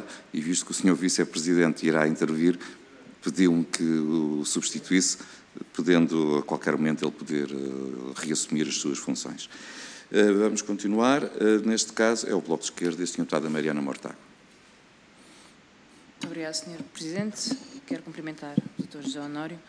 e visto que o Sr. Vice-Presidente irá intervir, pediu-me que o substituísse, podendo a qualquer momento ele poder reassumir as suas funções. Vamos continuar. Neste caso é o Bloco de Esquerda e a Sra. Deputada Mariana Mortágua. Muito obrigada, Sr. Presidente. Quero cumprimentar o Dr. José Honório.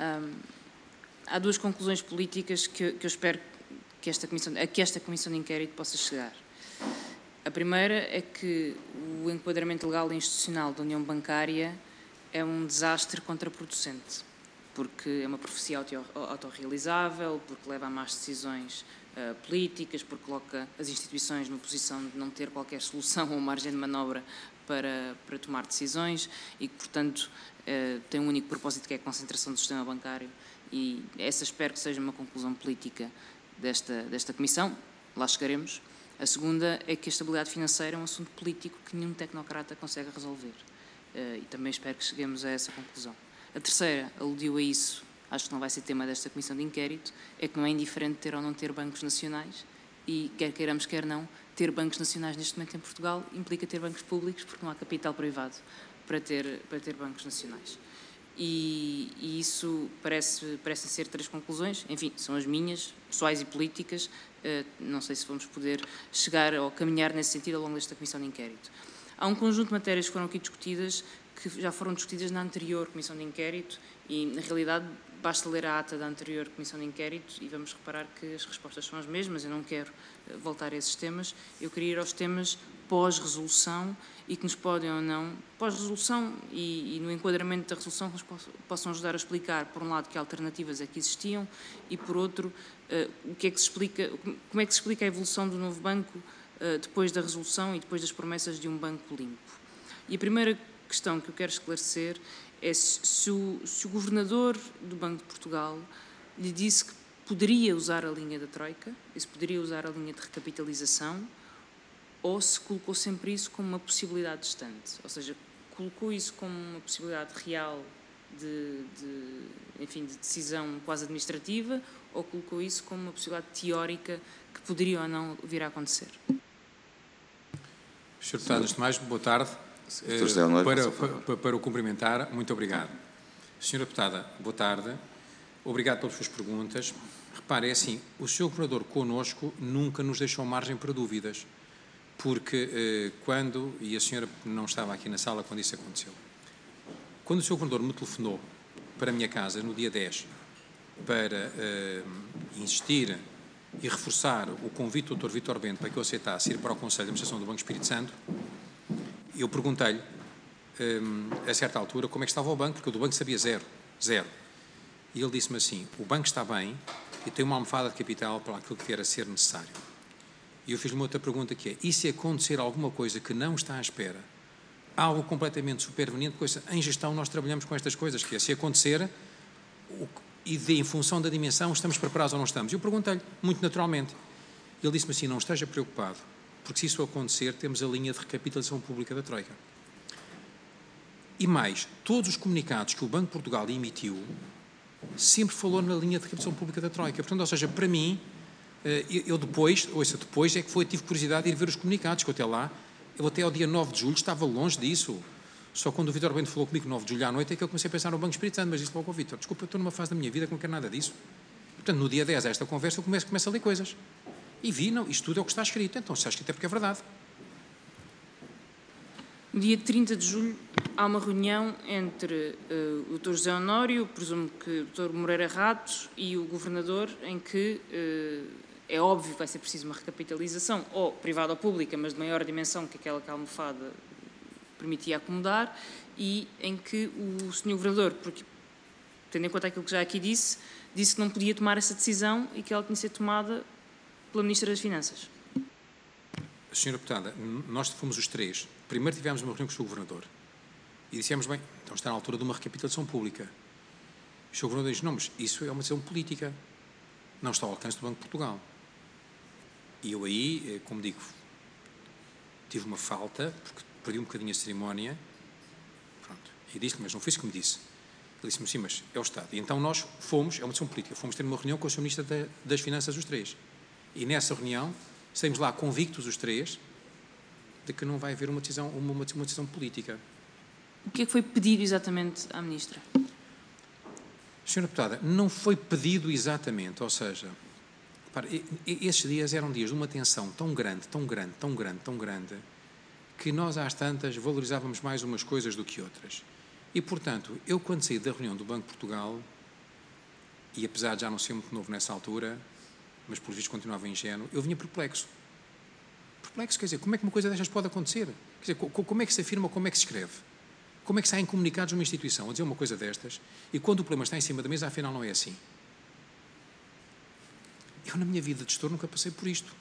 Há duas conclusões políticas que eu espero que esta Comissão de Inquérito possa chegar. A primeira é que o enquadramento legal e institucional da União Bancária é um desastre contraproducente, porque é uma profecia autorrealizável, porque leva a más decisões políticas, porque coloca as instituições numa posição de não ter qualquer solução ou margem de manobra para tomar decisões e que, portanto, tem um único propósito, que é a concentração do sistema bancário, e essa espero que seja uma conclusão política desta Comissão. Lá chegaremos. A segunda é que a estabilidade financeira é um assunto político que nenhum tecnocrata consegue resolver, e também espero que cheguemos a essa conclusão. A terceira aludiu a isso, acho que não vai ser tema desta Comissão de Inquérito, é que não é indiferente ter ou não ter bancos nacionais, e quer queiramos, quer não, ter bancos nacionais neste momento em Portugal implica ter bancos públicos, porque não há capital privado para ter bancos nacionais. E isso parecem ser três conclusões, enfim, são as minhas, pessoais e políticas, não sei se vamos poder chegar ou caminhar nesse sentido ao longo desta Comissão de Inquérito. Há um conjunto de matérias que foram aqui discutidas, que já foram discutidas na anterior Comissão de Inquérito e, na realidade, basta ler a ata da anterior Comissão de Inquérito e vamos reparar que as respostas são as mesmas. Eu não quero voltar a esses temas, eu queria ir aos temas pós-resolução e que nos podem ou não, pós-resolução e no enquadramento da resolução, que nos possam ajudar a explicar, por um lado, que alternativas é que existiam e, por outro, como é que se explica a evolução do novo banco depois da resolução e depois das promessas de um banco limpo. E a primeira questão que eu quero esclarecer é se o Governador do Banco de Portugal lhe disse que poderia usar a linha da Troika, e se poderia usar a linha de recapitalização, ou se colocou sempre isso como uma possibilidade distante, ou seja, colocou isso como uma possibilidade real de decisão quase administrativa, ou colocou isso como uma possibilidade teórica que poderia ou não vir a acontecer. Sr. Deputado, antes de mais, boa tarde. Para o cumprimentar, muito obrigado. Sra. Deputada, boa tarde. Obrigado pelas suas perguntas. Repare, é assim, o Sr. Governador connosco nunca nos deixou margem para dúvidas, porque e a senhora não estava aqui na sala quando isso aconteceu, quando o Sr. Governador me telefonou para a minha casa no dia 10 para insistir e reforçar o convite do Dr. Vítor Bento para que eu aceitasse ir para o Conselho de Administração do Banco Espírito Santo, eu perguntei-lhe, a certa altura, como é que estava o banco, porque o do banco sabia zero. E ele disse-me assim, o banco está bem e tem uma almofada de capital para aquilo que vier a ser necessário. E eu fiz-lhe uma outra pergunta que é, e se acontecer alguma coisa que não está à espera, algo completamente superveniente, coisa, em gestão nós trabalhamos com estas coisas, que é, se acontecer, em função da dimensão, estamos preparados ou não estamos? Eu perguntei-lhe, muito naturalmente. Ele disse-me assim, não esteja preocupado, porque se isso acontecer, temos a linha de recapitalização pública da Troika. E mais, todos os comunicados que o Banco de Portugal emitiu, sempre falou na linha de recapitalização pública da Troika. Portanto, ou seja, para mim, eu depois é que tive curiosidade de ir ver os comunicados, que eu até ao dia 9 de julho estava longe disso. Só quando o Vítor Bento falou comigo 9 de julho à noite é que eu comecei a pensar no Banco Espírito Santo, mas disse logo ao Vítor, desculpa, eu estou numa fase da minha vida que não quero nada disso. Portanto, no dia 10 esta conversa eu começo a ler coisas. E vi, não, isto tudo é o que está escrito. Então, se está escrito é porque é verdade. No dia 30 de julho há uma reunião entre o Dr. José Honório, presumo que o Dr. Moreira Ratos e o Governador, em que é óbvio que vai ser preciso uma recapitalização, ou privada ou pública, mas de maior dimensão que aquela que a almofada permitia acomodar, e em que o Sr. Governador, porque, tendo em conta aquilo que já aqui disse que não podia tomar essa decisão e que ela tinha de ser tomada pela Ministra das Finanças. Sra. Deputada, nós fomos os três. Primeiro tivemos uma reunião com o Sr. Governador e dissemos, bem, então está na altura de uma recapitalização pública. O Sr. Governador disse, não, mas isso é uma decisão política, não está ao alcance do Banco de Portugal. E eu aí, como digo, tive uma falta, porque perdi um bocadinho a cerimónia, pronto, e disse-lhe, mas não foi isso que me disse. Ele disse-me, sim, mas é o Estado. E então nós fomos, é uma decisão política, fomos ter uma reunião com o Sr. Ministro das Finanças, os três. E nessa reunião, saímos lá convictos os três de que não vai haver uma decisão política. O que é que foi pedido exatamente à Ministra? Senhora Deputada, não foi pedido exatamente, ou seja, repare, esses dias eram dias de uma tensão tão grande, que nós às tantas valorizávamos mais umas coisas do que outras. E, portanto, eu quando saí da reunião do Banco de Portugal, e apesar de já não ser muito novo nessa altura, mas por visto continuava ingênuo, eu vinha perplexo. Perplexo, quer dizer, como é que uma coisa destas pode acontecer? Quer dizer, como é que se afirma, como é que se escreve? Como é que saem comunicados numa instituição a dizer uma coisa destas e quando o problema está em cima da mesa, afinal não é assim? Eu, na minha vida de gestor, nunca passei por isto.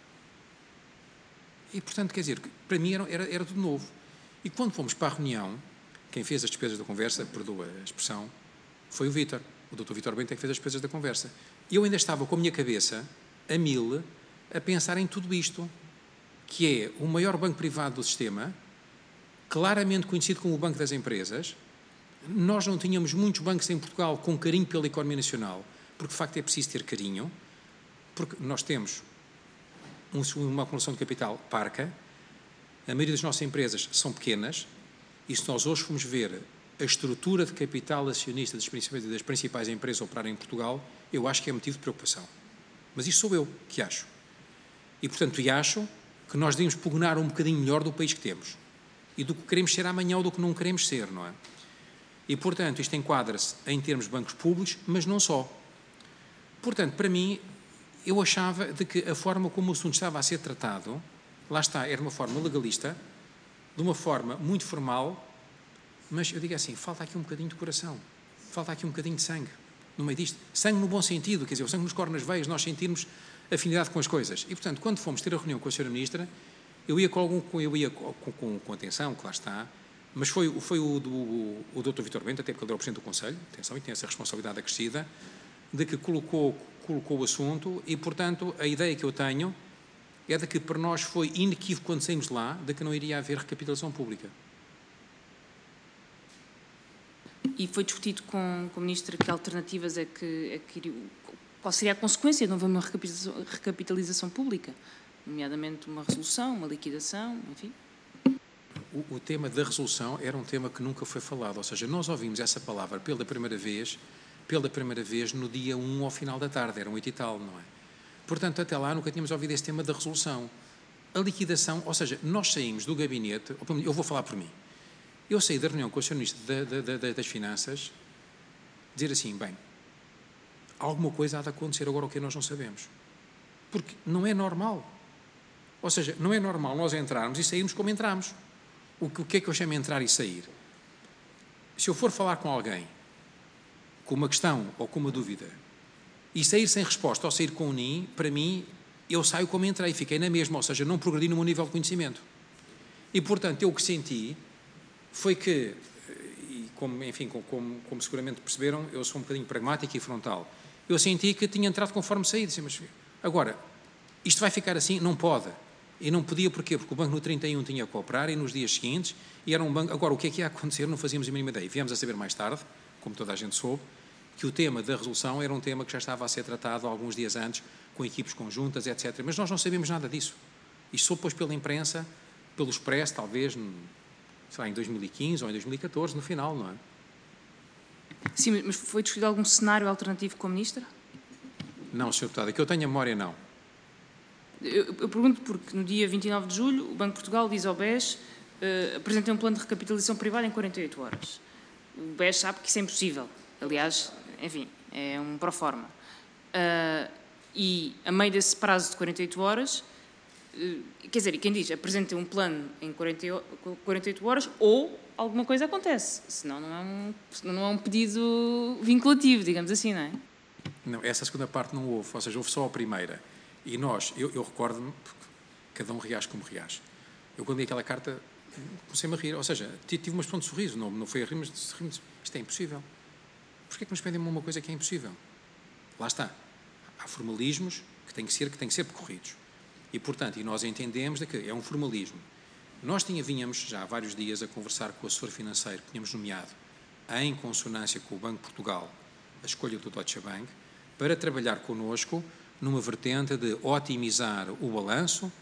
E, portanto, quer dizer, para mim era tudo novo. E quando fomos para a reunião, quem fez as despesas da conversa, perdoa a expressão, foi o Vítor. O Dr. Vítor Bento é que fez as despesas da conversa. E eu ainda estava com a minha cabeça, a mil, a pensar em tudo isto, que é o maior banco privado do sistema, claramente conhecido como o Banco das Empresas. Nós não tínhamos muitos bancos em Portugal com carinho pela economia nacional, porque de facto é preciso ter carinho, porque nós temos uma acumulação de capital parca, a maioria das nossas empresas são pequenas, e se nós hoje formos ver a estrutura de capital acionista das principais empresas a operar em Portugal, eu acho que é motivo de preocupação. Mas isto sou eu que acho. E, portanto, acho que nós devemos pugnar um bocadinho melhor do país que temos. E do que queremos ser amanhã ou do que não queremos ser, não é? E, portanto, isto enquadra-se em termos de bancos públicos, mas não só. Portanto, para mim, eu achava de que a forma como o assunto estava a ser tratado, lá está, era uma forma legalista, de uma forma muito formal, mas eu digo assim, falta aqui um bocadinho de coração, falta aqui um bocadinho de sangue no meio disto. Sangue no bom sentido, quer dizer, o sangue nos corre nas veias, nós sentirmos afinidade com as coisas. E, portanto, quando fomos ter a reunião com a Sra. Ministra, eu ia com atenção, que lá está, mas foi o Dr. Vítor Bento, até porque ele era o Presidente do Conselho, atenção, e tem essa responsabilidade acrescida, de que colocou o assunto e, portanto, a ideia que eu tenho é de que para nós foi inequívoco quando saímos de lá, de que não iria haver recapitalização pública. E foi discutido com a Ministra que alternativas qual seria a consequência de não haver uma recapitalização pública? Nomeadamente uma resolução, uma liquidação, enfim. O tema da resolução era um tema que nunca foi falado, ou seja, nós ouvimos essa palavra pela primeira vez no dia 1 ao final da tarde, eram 8 e tal, não é? Portanto, até lá nunca tínhamos ouvido esse tema da resolução. A liquidação, ou seja, nós saímos do gabinete, eu vou falar por mim, eu saí da reunião com o Sr. Ministro das Finanças, dizer assim, bem, alguma coisa há de acontecer agora o que nós não sabemos. Porque não é normal. Ou seja, não é normal nós entrarmos e sairmos como entramos. O que é que eu chamo de entrar e sair? Se eu for falar com alguém com uma questão ou com uma dúvida e sair sem resposta ou sair com um NIM, para mim, eu saio como entrei, fiquei na mesma, ou seja, não progredi no meu nível de conhecimento. E, portanto, eu o que senti foi que, e como seguramente perceberam, eu sou um bocadinho pragmático e frontal, eu senti que tinha entrado conforme saí, disse, mas agora, isto vai ficar assim? Não pode. E não podia, porquê? Porque o banco no 31 tinha que operar e nos dias seguintes, e era um banco, agora o que é que ia acontecer? Não fazíamos a mínima ideia. Viemos a saber mais tarde, como toda a gente soube, que o tema da resolução era um tema que já estava a ser tratado alguns dias antes, com equipes conjuntas, etc. Mas nós não sabíamos nada disso. Isto soube depois pela imprensa, pelo Expresso, talvez, sei lá, em 2015 ou em 2014, no final, não é? Sim, mas foi discutido algum cenário alternativo com a Ministra? Não, Sr. Deputado, que eu tenho a memória, não. Eu pergunto porque no dia 29 de julho o Banco de Portugal diz ao BES apresentei um plano de recapitalização privada em 48 horas. O BES sabe que isso é impossível. Aliás, enfim, é um proforma. E a meio desse prazo de 48 horas, quer dizer, e quem diz apresentei um plano em 48 horas ou alguma coisa acontece, senão não é um pedido vinculativo, digamos assim, não é? Não, essa segunda parte não houve, ou seja, houve só a primeira. E nós, eu recordo-me, cada um reage como reage. Eu quando li aquela carta, comecei-me a rir, ou seja, tive uma expressão de sorriso, não foi a rir, mas isto é impossível. Porquê que nos pedem uma coisa que é impossível? Lá está. Há formalismos que têm que ser percorridos. E, portanto, nós entendemos que é um formalismo. Nós vínhamos já há vários dias a conversar com o assessor financeiro que tínhamos nomeado, em consonância com o Banco de Portugal, a escolha do Deutsche Bank, para trabalhar connosco numa vertente de otimizar o balanço,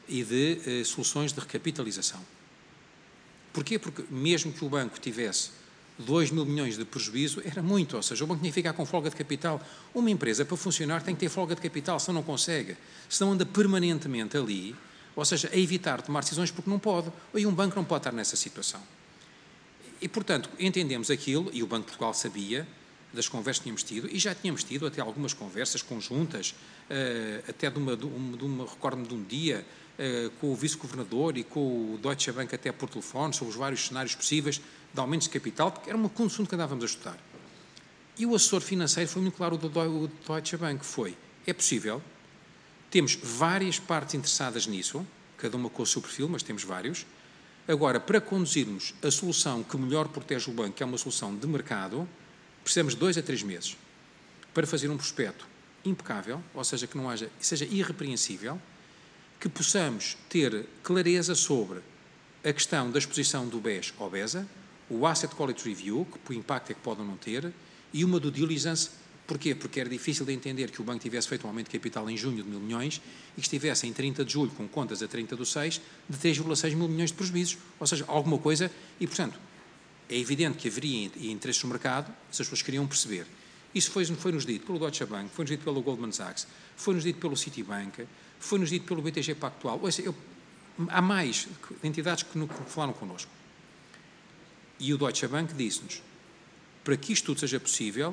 e de soluções de recapitalização. Porquê? Porque mesmo que o banco tivesse 2 mil milhões de prejuízo, era muito, ou seja, o banco tinha que ficar com folga de capital. Uma empresa, para funcionar, tem que ter folga de capital, senão não consegue. Senão anda permanentemente ali, ou seja, a evitar tomar decisões porque não pode. E um banco não pode estar nessa situação. E, portanto, entendemos aquilo, e o Banco de Portugal sabia das conversas que tínhamos tido, e já tínhamos tido até algumas conversas conjuntas, até recordo-me de um dia, com o vice-governador e com o Deutsche Bank até por telefone, sobre os vários cenários possíveis de aumentos de capital, porque era um assunto que andávamos a estudar. E o assessor financeiro foi muito claro, o Deutsche Bank é possível, temos várias partes interessadas nisso, cada uma com o seu perfil, mas temos vários. Agora, para conduzirmos a solução que melhor protege o banco, que é uma solução de mercado, precisamos de 2 a 3 meses para fazer um prospecto impecável, ou seja, que não haja, seja irrepreensível, que possamos ter clareza sobre a questão da exposição do BES ao BESA, o Asset Quality Review, que impacto é que pode ou não ter, e uma due diligence. Porquê? Porque era difícil de entender que o banco tivesse feito um aumento de capital em junho de 1.000 milhões e que estivesse em 30 de julho, com contas a 30/6, de 3,6 mil milhões de prejuízos. Ou seja, alguma coisa, e portanto, é evidente que haveria interesses no mercado, se as pessoas queriam perceber. Isso foi-nos dito pelo Deutsche Bank, foi-nos dito pelo Goldman Sachs, foi-nos dito pelo Citibank, foi-nos dito pelo BTG Pactual. Há mais entidades que falaram connosco. E o Deutsche Bank disse-nos, para que isto tudo seja possível,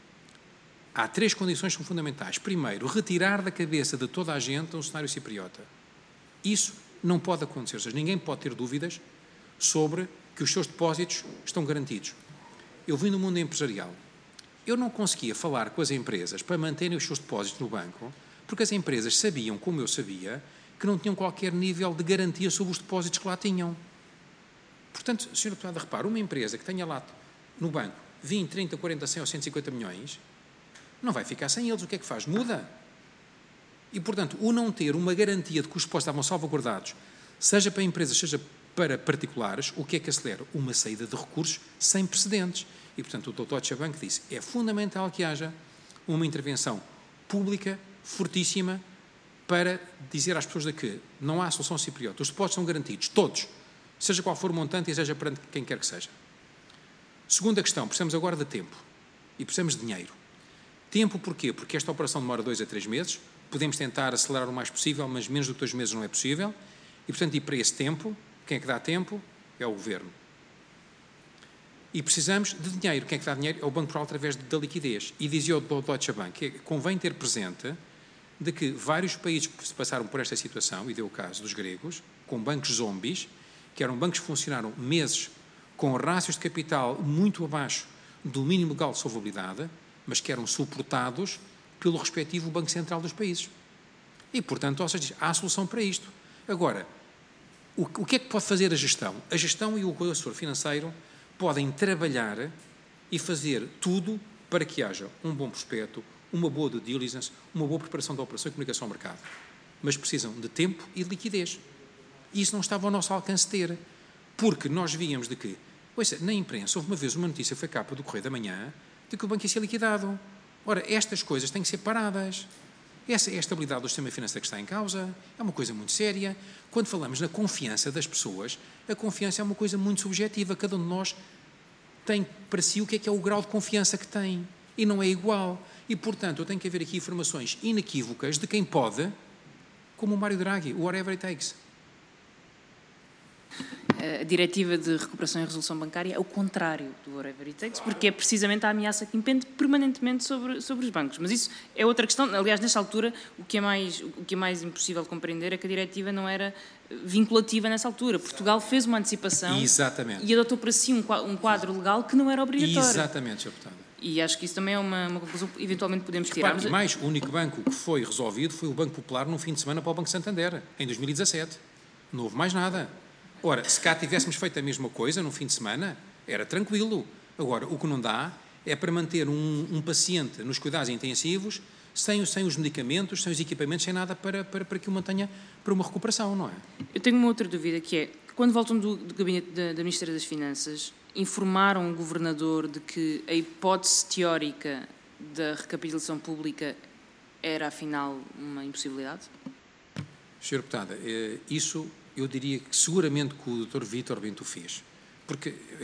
há 3 condições que são fundamentais. Primeiro, retirar da cabeça de toda a gente um cenário cipriota. Isso não pode acontecer. Ou seja, ninguém pode ter dúvidas sobre que os seus depósitos estão garantidos. Eu vim do mundo empresarial. Eu não conseguia falar com as empresas para manterem os seus depósitos no banco, porque as empresas sabiam, como eu sabia, que não tinham qualquer nível de garantia sobre os depósitos que lá tinham. Portanto, Sr. Deputado, repare, uma empresa que tenha lá no banco 20, 30, 40, 100 ou 150 milhões, não vai ficar sem eles. O que é que faz? Muda. E, portanto, o não ter uma garantia de que os depósitos estavam salvaguardados, seja para empresas, seja para particulares, o que é que acelera? Uma saída de recursos sem precedentes. E, portanto, o Deutsche Bank disse, é fundamental que haja uma intervenção pública fortíssima para dizer às pessoas de que não há solução cipriota. Os depósitos são garantidos, todos, seja qual for o montante e seja perante quem quer que seja. Segunda questão, precisamos agora de tempo e precisamos de dinheiro. Tempo porquê? Porque esta operação demora 2 a 3 meses, podemos tentar acelerar o mais possível, mas menos do que 2 meses não é possível, e, portanto, e para esse tempo, quem é que dá tempo? É o Governo. E precisamos de dinheiro. Quem é que dá dinheiro? É o Banco Portugal através da liquidez. E dizia o Deutsche Bank que convém ter presente de que vários países se passaram por esta situação, e deu o caso dos gregos, com bancos zombies, que eram bancos que funcionaram meses com rácios de capital muito abaixo do mínimo legal de solvabilidade, mas que eram suportados pelo respectivo Banco Central dos países. E, portanto, ou seja, há solução para isto. Agora, o que é que pode fazer a gestão? A gestão e o assessor financeiro podem trabalhar e fazer tudo para que haja um bom prospecto, uma boa due diligence, uma boa preparação da operação e comunicação ao mercado. Mas precisam de tempo e de liquidez. E isso não estava ao nosso alcance ter. Porque nós víamos de que, na imprensa, houve uma vez uma notícia, foi capa do Correio da Manhã, de que o banco ia ser liquidado. Ora, estas coisas têm que ser paradas. Essa é a estabilidade do sistema financeiro que está em causa, é uma coisa muito séria. Quando falamos na confiança das pessoas, a confiança é uma coisa muito subjetiva. Cada um de nós tem para si o que é o grau de confiança que tem. E não é igual. E, portanto, eu tenho que haver aqui informações inequívocas de quem pode, como o Mário Draghi, whatever it takes. A diretiva de recuperação e resolução bancária é o contrário do whatever it takes, porque é precisamente a ameaça que impende permanentemente sobre os bancos. Mas isso é outra questão. Aliás, nesta altura, o que é mais impossível de compreender é que a diretiva não era vinculativa nessa altura. Portugal fez uma antecipação. Exatamente. E adotou para si um quadro legal que não era obrigatório. Exatamente, Sr. Deputado. E acho que isso também é uma conclusão que eventualmente podemos tirar. E mais, o único banco que foi resolvido foi o Banco Popular num fim de semana para o Banco Santander, em 2017. Não houve mais nada. Ora, se cá tivéssemos feito a mesma coisa num fim de semana, era tranquilo. Agora, o que não dá é para manter um paciente nos cuidados intensivos sem os medicamentos, sem os equipamentos, sem nada para que o mantenha para uma recuperação, não é? Eu tenho uma outra dúvida, que é, quando voltam do gabinete da Ministra das Finanças, informaram o Governador de que a hipótese teórica da recapitalização pública era, afinal, uma impossibilidade? Sra. Deputada, isso eu diria que seguramente que o Dr. Vítor Bento fez, porque